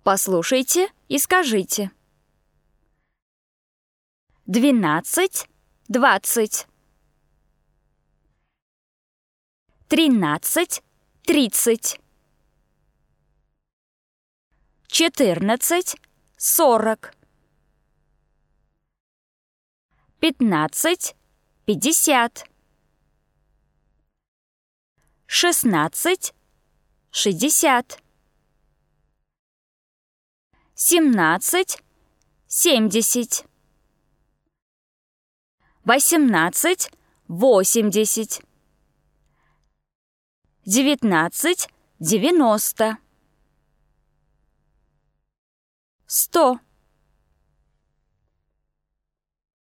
Послушайте и скажите. 12, 20. 13, 30. 14, 40. 15, 50. 16, 60. 17, 70. 18, 80. 19, 90. 100.